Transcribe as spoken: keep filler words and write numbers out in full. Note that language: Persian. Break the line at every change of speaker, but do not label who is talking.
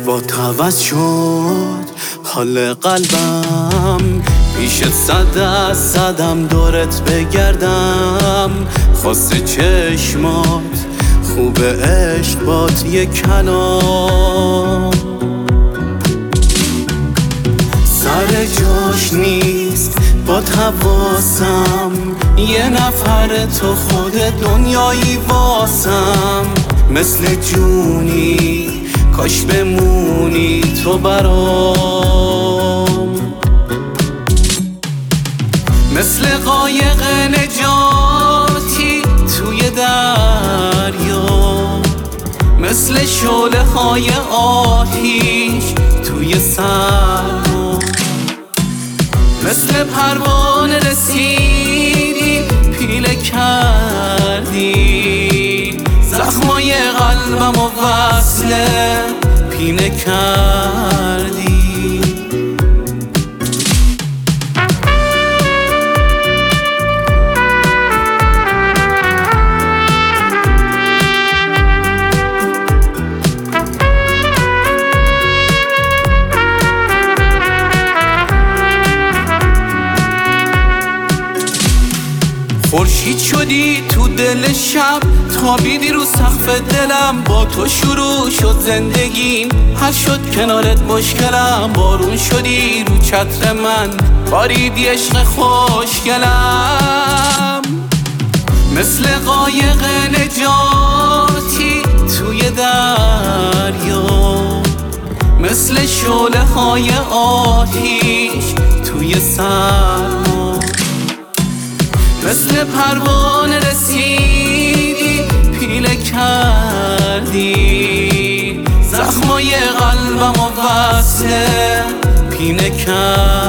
با عوض شد حال قلبم، پیشت صد از صدم دورت بگردم. خواسته چشمات خوب عشق بات یک کلام، سر جاش نیست با حواسم. یه نفر تو خود دنیایی واسم، مثل جونی کاش بمونی تو برام، مثل قایق نجاتی توی دریا، مثل شعله های آتیش توی سرما، مثل پروانه رسیدی پیله کردی، زخمای قلبم و وصل پینه کردی. خورشید شدی تو دل شب، تابیدی رو سقف دلم. با تو شروع شد زندگیم، حل شد کنارت مشکلم. بارون شدی رو چتر من، باریدی عشق خوشگلم، مثل قایق نجاتی توی دریا، مثل شعله های آتیش توی سرما، مثل پروانه رسیدی پیله کردی، زخمای قلبم و وصل پینه کردی.